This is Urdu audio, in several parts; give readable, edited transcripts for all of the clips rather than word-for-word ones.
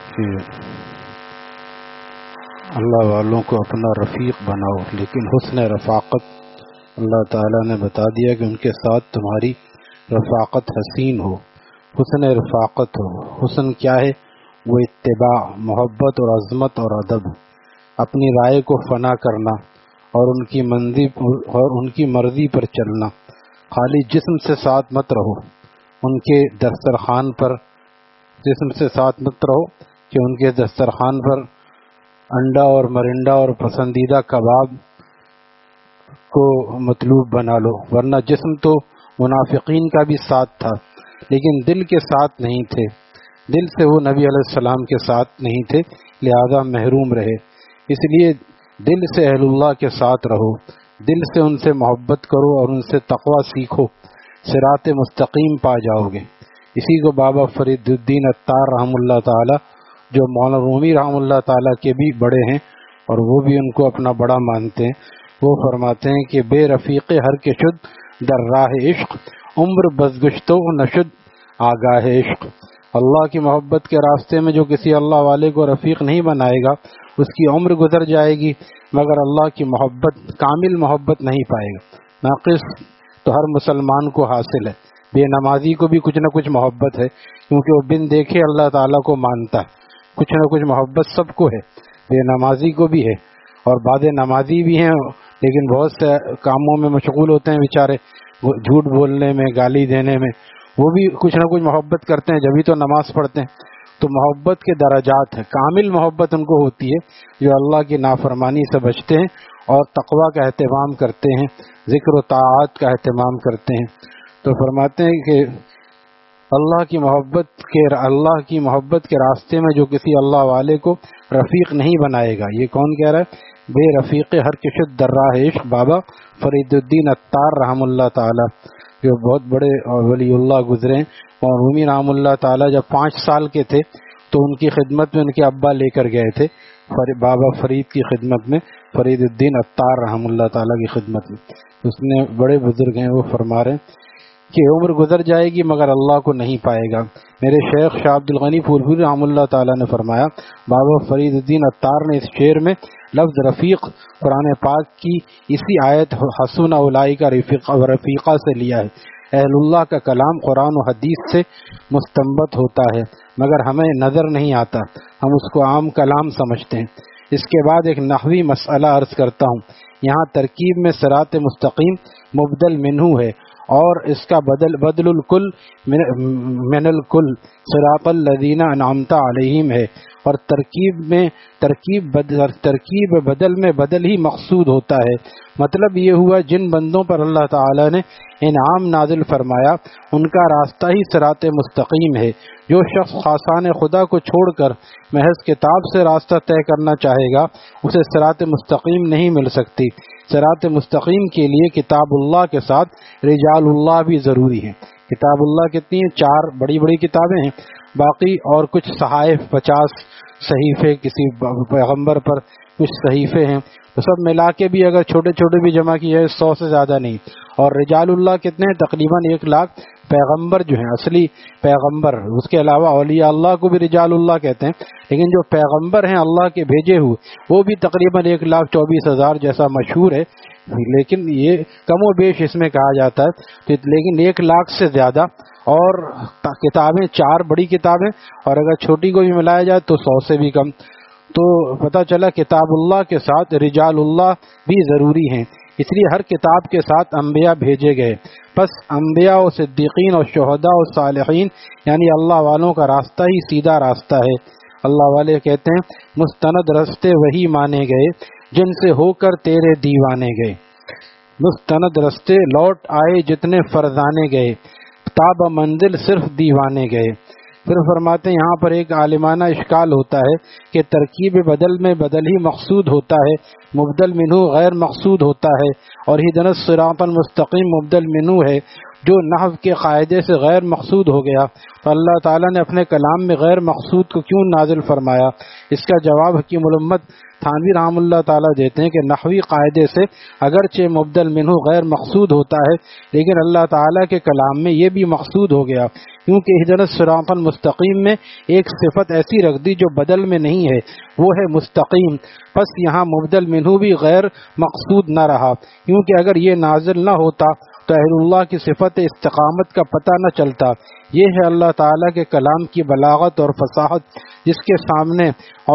کہ اللہ والوں کو اپنا رفیق بناؤ، لیکن حسن رفاقت اللہ تعالیٰ نے بتا دیا کہ ان کے ساتھ تمہاری رفاقت حسین ہو، حسن رفاقت ہو۔ حسن کیا ہے؟ وہ اتباع، محبت اور عظمت اور ادب، اپنی رائے کو فنا کرنا اور ان کی مرضی پر چلنا۔ خالی جسم سے ساتھ مت رہو ان کے دسترخوان پر، جسم سے ساتھ مت رہو کہ ان کے دسترخوان پر انڈا اور مرنڈا اور پسندیدہ کباب کو مطلوب بنا لو، ورنہ جسم تو منافقین کا بھی ساتھ تھا لیکن دل کے ساتھ نہیں تھے، دل سے وہ نبی علیہ السلام کے ساتھ نہیں تھے، لہذا محروم رہے۔ اس لیے دل سے اہل اللہ کے ساتھ رہو، دل سے ان سے محبت کرو اور ان سے تقوی سیکھو، صراط مستقیم پا جاؤ گے۔ اسی کو بابا فرید الدین عطار رحم اللہ تعالی، جو مولانا رومی رحم اللہ تعالی کے بھی بڑے ہیں اور وہ بھی ان کو اپنا بڑا مانتے ہیں، وہ فرماتے ہیں کہ بے رفیق ہر کے شد در راہ عشق، عمر بزگشتو نشد آگاہ عشق۔ اللہ کی محبت کے راستے میں جو کسی اللہ والے کو رفیق نہیں بنائے گا اس کی عمر گزر جائے گی مگر اللہ کی محبت، کامل محبت نہیں پائے گا۔ ناقص تو ہر مسلمان کو حاصل ہے، بے نمازی کو بھی کچھ نہ کچھ محبت ہے کیونکہ وہ بن دیکھے اللہ تعالیٰ کو مانتا ہے، کچھ نہ کچھ محبت سب کو ہے، بے نمازی کو بھی ہے، اور بعض نمازی بھی ہیں لیکن بہت سے کاموں میں مشغول ہوتے ہیں بیچارے، جھوٹ بولنے میں، گالی دینے میں، وہ بھی کچھ نہ کچھ محبت کرتے ہیں جبھی تو نماز پڑھتے ہیں۔ تو محبت کے درجات ہیں، کامل محبت ان کو ہوتی ہے جو اللہ کی نافرمانی سے بچتے ہیں اور تقوی کا اہتمام کرتے ہیں، ذکر و طاعات کا اہتمام کرتے ہیں۔ تو فرماتے ہیں کہ اللہ کی محبت کے راستے میں جو کسی اللہ والے کو رفیق نہیں بنائے گا، یہ کون کہہ رہا ہے؟ بے رفیق ہر کشد در راہ عشق، بابا فرید الدین عطار رحم اللہ تعالی، جو بہت بڑے ولی اللہ گزرے ہیں۔ اور رومی رحم اللہ تعالی جب 5 سال کے تھے تو ان کی خدمت میں ان کے ابا لے کر گئے تھے، بابا فرید کی خدمت میں، فرید الدین عطار رحم اللہ تعالی کی خدمت میں۔ اس نے بڑے بزرگ ہیں، وہ فرما رہے ہیں کہ عمر گزر جائے گی مگر اللہ کو نہیں پائے گا۔ میرے شیخ شاہ عبد الغنی پھولپوری رحم اللہ تعالیٰ نے فرمایا، بابا فرید الدین عطار نے اس شعر میں لفظ رفیق قرآن پاک کی اسی آیت حسن اولئک رفیقہ سے لیا ہے۔ اہل اللہ کا کلام قرآن و حدیث سے مستنبط ہوتا ہے مگر ہمیں نظر نہیں آتا، ہم اس کو عام کلام سمجھتے ہیں۔ اس کے بعد ایک نحوی مسئلہ عرض کرتا ہوں، یہاں ترکیب میں صراط مستقیم مبدل منہو ہے اور اس کا بدل الکل من الکل صراط الذین انعمت علیہم ہے، اور ترکیب بدل میں بدل ہی مقصود ہوتا ہے۔ مطلب یہ ہوا جن بندوں پر اللہ تعالی نے انعام نازل فرمایا ان کا راستہ ہی صراط مستقیم ہے۔ جو شخص خاصان خدا کو چھوڑ کر محض کتاب سے راستہ طے کرنا چاہے گا اسے صراط مستقیم نہیں مل سکتی۔ صراط مستقیم کے لیے کتاب اللہ کے ساتھ رجال اللہ بھی ضروری ہیں۔ کتاب اللہ کتنی ہیں؟ 4 بڑی بڑی کتابیں ہیں، باقی اور کچھ صحائف، 50 صحیفے کسی پیغمبر پر، کچھ صحیفے ہیں، تو سب ملا کے بھی اگر چھوٹے چھوٹے بھی جمع کیے 100 سے زیادہ نہیں۔ اور رجال اللہ کتنے ہیں؟ تقریباً 1 لاکھ پیغمبر جو ہیں، اصلی پیغمبر، اس کے علاوہ اولیاء اللہ کو بھی رجال اللہ کہتے ہیں، لیکن جو پیغمبر ہیں اللہ کے بھیجے ہوئے وہ بھی تقریباً 1,24,000 جیسا مشہور ہے، لیکن یہ کم و بیش اس میں کہا جاتا ہے، لیکن 1 لاکھ سے زیادہ، اور کتابیں 4 بڑی کتابیں، اور اگر چھوٹی کو بھی ملایا جائے تو 100 سے بھی کم۔ تو پتہ چلا کتاب اللہ کے ساتھ رجال اللہ بھی ضروری ہیں، اس لیے ہر کتاب کے ساتھ انبیاء بھیجے گئے۔ بس انبیاء و صدیقین اور شہداء و صالحین یعنی اللہ والوں کا راستہ ہی سیدھا راستہ ہے۔ اللہ والے کہتے ہیں مستند رستے وہی مانے گئے جن سے ہو کر تیرے دیوانے گئے، مستند رستے لوٹ آئے جتنے فرزانے گئے، تاب منزل صرف دیوانے گئے۔ پھر فرماتے ہیں یہاں پر ایک عالمانہ اشکال ہوتا ہے کہ ترکیب بدل میں بدل ہی مقصود ہوتا ہے، مبدل منہو غیر مقصود ہوتا ہے، اور ہدنا الصراط المستقیم مبدل منہو ہے جو نحو کے قاعدے سے غیر مقصود ہو گیا تو اللہ تعالیٰ نے اپنے کلام میں غیر مقصود کو کیوں نازل فرمایا؟ اس کا جواب حکیم الامت تھانوی رحم اللہ تعالیٰ دیتے ہیں کہ نحوی قاعدے سے اگرچہ مبدل منہ غیر مقصود ہوتا ہے لیکن اللہ تعالیٰ کے کلام میں یہ بھی مقصود ہو گیا، کیونکہ اہدنا الصراط المستقیم میں ایک صفت ایسی رکھ دی جو بدل میں نہیں ہے، وہ ہے مستقیم، پس یہاں مبدل منہ بھی غیر مقصود نہ رہا، کیونکہ اگر یہ نازل نہ ہوتا تو اہل اللہ کی صفت استقامت کا پتہ نہ چلتا۔ یہ ہے اللہ تعالیٰ کے کلام کی بلاغت اور فصاحت، جس کے سامنے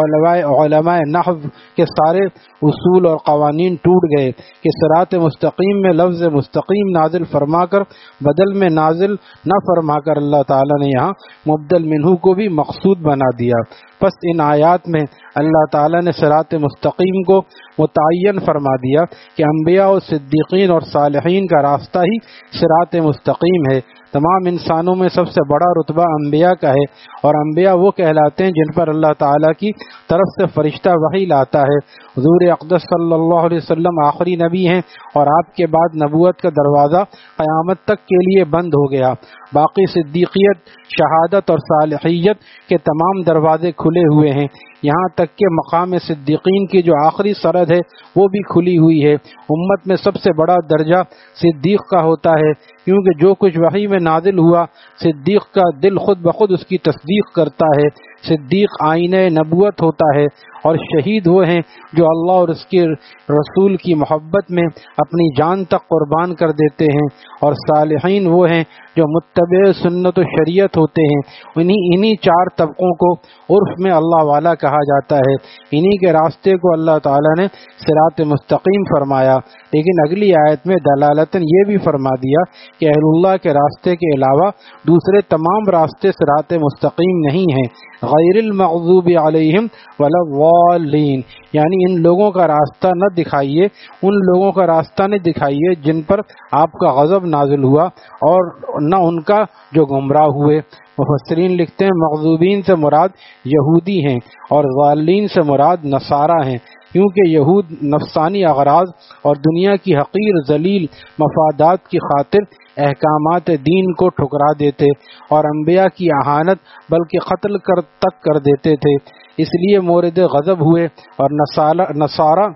علماء نحو کے سارے اصول اور قوانین ٹوٹ گئے کہ صراط مستقیم میں لفظ مستقیم نازل فرما کر بدل میں نازل نہ فرما کر اللہ تعالیٰ نے یہاں مبدل منہ کو بھی مقصود بنا دیا۔ پس ان آیات میں اللہ تعالیٰ نے صراط مستقیم کو متعین فرما دیا کہ انبیاء اور صدیقین اور صالحین کا راستہ ہی صراط مستقیم ہے۔ تمام انسانوں میں سب سے بڑا رتبہ انبیاء کا ہے، اور انبیاء وہ کہلاتے ہیں جن پر اللہ تعالیٰ کی طرف سے فرشتہ وحی لاتا ہے۔ حضور اقدس صلی اللہ علیہ وسلم آخری نبی ہیں، اور آپ کے بعد نبوت کا دروازہ قیامت تک کے لیے بند ہو گیا۔ باقی صدیقیت، شہادت اور صالحیت کے تمام دروازے کھلے ہوئے ہیں، یہاں تک کہ مقام صدیقین کی جو آخری سرحد ہے وہ بھی کھلی ہوئی ہے۔ امت میں سب سے بڑا درجہ صدیق کا ہوتا ہے، کیونکہ جو کچھ وحی میں نازل ہوا صدیق کا دل خود بخود اس کی تصدیق کرتا ہے۔ صدیق آئینہ نبوت ہوتا ہے، اور شہید وہ ہیں جو اللہ اور اس کے رسول کی محبت میں اپنی جان تک قربان کر دیتے ہیں، اور صالحین وہ ہیں جو متبع سنت و شریعت ہوتے ہیں۔ انہی چار طبقوں کو عرف میں اللہ والا کہا جاتا ہے، انہی کے راستے کو اللہ تعالیٰ نے صراط مستقیم فرمایا۔ لیکن اگلی آیت میں دلالتاً یہ بھی فرما دیا کہ اہل اللہ کے راستے کے علاوہ دوسرے تمام راستے صراط مستقیم نہیں ہیں۔ غیر المغضوب علیہم ولا الضالین، یعنی ان لوگوں کا راستہ نہ دکھائیے، ان لوگوں کا راستہ نہیں دکھائیے جن پر آپ کا غضب نازل ہوا، اور نہ ان کا جو گمراہ ہوئے۔ مفسرین لکھتے ہیں مغضوبین سے مراد یہودی ہیں اور ضالین سے مراد نصارہ ہیں، کیونکہ یہود نفسانی اغراض اور دنیا کی حقیر ذلیل مفادات کی خاطر احکامات دین کو ٹھکرا دیتے اور انبیاء کی اہانت بلکہ قتل تک کر دیتے تھے، اس لیے مورد غضب ہوئے، اور نصارہ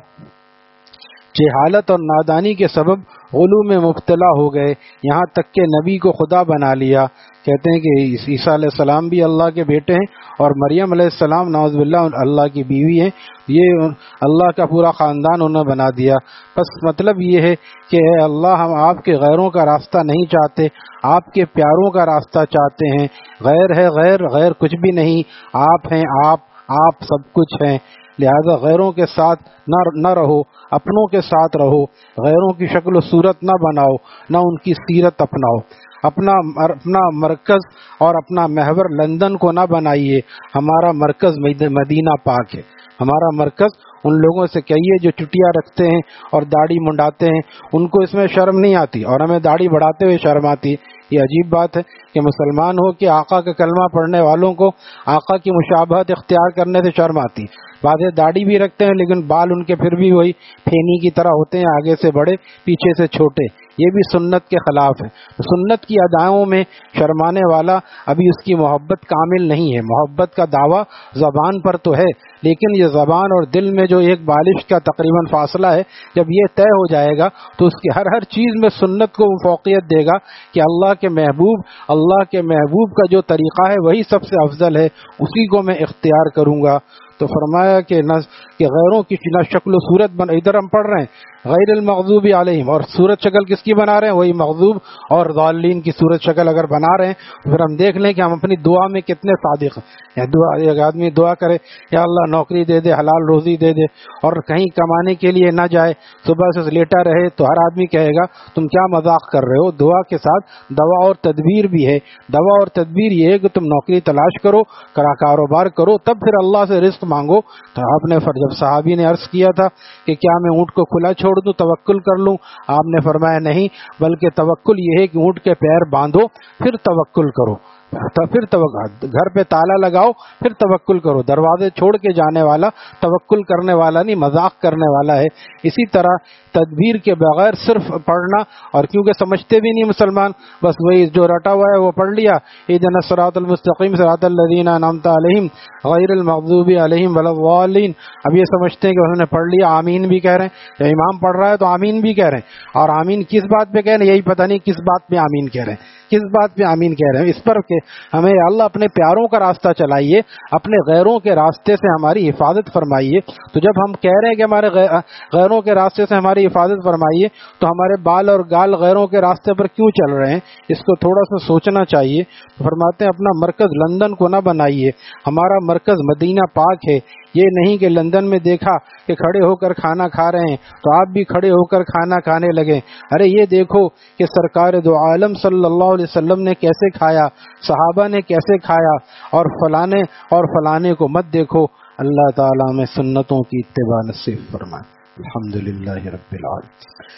جہالت اور نادانی کے سبب غلو میں مبتلا ہو گئے، یہاں تک کہ نبی کو خدا بنا لیا۔ کہتے ہیں کہ عیسیٰ علیہ السلام بھی اللہ کے بیٹے ہیں، اور مریم علیہ السلام نعوذ باللہ اللہ کی بیوی ہیں، یہ اللہ کا پورا خاندان انہوں نے بنا دیا۔ بس مطلب یہ ہے کہ اے اللہ، ہم آپ کے غیروں کا راستہ نہیں چاہتے، آپ کے پیاروں کا راستہ چاہتے ہیں۔ غیر ہے غیر کچھ بھی نہیں، آپ ہیں آپ سب کچھ ہیں، لہذا غیروں کے ساتھ نہ رہو، اپنوں کے ساتھ رہو، غیروں کی شکل و صورت نہ بناؤ، نہ ان کی سیرت اپناؤ۔ اپنا مرکز اور اپنا محور لندن کو نہ بنائیے، ہمارا مرکز مدینہ پاک ہے۔ ہمارا مرکز ان لوگوں سے کہیے جو چٹیاں رکھتے ہیں اور داڑھی منڈاتے ہیں، ان کو اس میں شرم نہیں آتی، اور ہمیں داڑھی بڑھاتے ہوئے شرم آتی۔ یہ عجیب بات ہے کہ مسلمان ہو کہ آقا کا کلمہ پڑھنے والوں کو آقا کی مشابہت اختیار کرنے سے شرم آتی۔ بعضے داڑھی بھی رکھتے ہیں لیکن بال ان کے پھر بھی وہی پھینی کی طرح ہوتے ہیں، آگے سے بڑے پیچھے سے چھوٹے، یہ بھی سنت کے خلاف ہے۔ سنت کی ادائیوں میں شرمانے والا ابھی اس کی محبت کامل نہیں ہے۔ محبت کا دعویٰ زبان پر تو ہے، لیکن یہ زبان اور دل میں جو ایک بالش کا تقریباً فاصلہ ہے، جب یہ طے ہو جائے گا تو اس کی ہر چیز میں سنت کو فوقیت دے گا کہ اللہ کے محبوب کا جو طریقہ ہے وہی سب سے افضل ہے، اسی کو میں اختیار کروں گا۔ تو فرمایا کہ غیروں کی نہ شکل و صورت ادھر ہم پڑھ رہے ہیں غیر المغضوب علیہم، اور صورت شکل کس کی بنا رہے ہیں؟ وہی مغضوب اور ضالین کی صورت شکل اگر بنا رہے ہیں تو پھر ہم دیکھ لیں کہ ہم اپنی دعا میں کتنے صادق ہیں۔ ایک آدمی دعا کرے یا اللہ نوکری دے دے، حلال روزی دے دے، اور کہیں کمانے کے لیے نہ جائے، صبح سے لیٹا رہے، تو ہر آدمی کہے گا تم کیا مذاق کر رہے ہو۔ دعا کے ساتھ دوا اور تدبیر بھی ہے۔ دوا اور تدبیر یہ ہے کہ تم نوکری تلاش کرو، کاروبار کرو، تب پھر اللہ سے رزق مانگو۔ تو آپ نے جب صحابی نے عرض کیا تھا کہ کیا میں اونٹ کو کھلا چھوڑ دوں، توکل کر لوں، آپ نے فرمایا نہیں، بلکہ توکل یہ ہے کہ اونٹ کے پیر باندھو پھر توکل کرو۔ تو پھر گھر پہ تالا لگاؤ پھر توکل کرو. دروازے چھوڑ کے جانے والا توکل کرنے والا نہیں، مذاق کرنے والا ہے. اسی طرح تدبیر کے بغیر صرف پڑھنا، اور کیونکہ سمجھتے بھی نہیں مسلمان، بس وہی جو رٹا ہوا ہے وہ پڑھ لیا، اہدنا الصراط المستقیم صراط الذین انعمت علیہم غیر المغضوب علیہم ولا الضالین. اب یہ سمجھتے ہیں کہ انہوں نے پڑھ لیا، آمین بھی کہہ رہے ہیں، جب امام پڑھ رہا ہے تو آمین بھی کہہ رہے ہیں، اور آمین کس بات پہ کہہ رہے ہیں یہی پتہ نہیں کس بات پہ آمین کہہ رہے ہیں، کس بات پہ آمین کہہ رہے ہیں. اس پر کہ ہمیں اللہ اپنے پیاروں کا راستہ چلائیے، اپنے غیروں کے راستے سے ہماری حفاظت فرمائیے. تو جب ہم کہہ رہے ہیں کہ ہمارے غیروں کے راستے سے ہماری حفاظت فرمائیے، تو ہمارے بال اور گال غیروں کے راستے پر کیوں چل رہے ہیں؟ اس کو تھوڑا سا سوچنا چاہیے. فرماتے ہیں اپنا مرکز لندن کو نہ بنائیے، ہمارا مرکز مدینہ پاک ہے. یہ نہیں کہ لندن میں دیکھا کہ کھڑے ہو کر کھانا کھا رہے ہیں تو آپ بھی کھڑے ہو کر کھانا کھانے لگے. ارے یہ دیکھو کہ سرکار دو عالم صلی اللہ علیہ وسلم نے کیسے کھایا، صحابہ نے کیسے کھایا، اور فلانے کو مت دیکھو. اللہ تعالیٰ میں سنتوں کی اتباع نصیب فرمائے. الحمدللہ رب العالمین.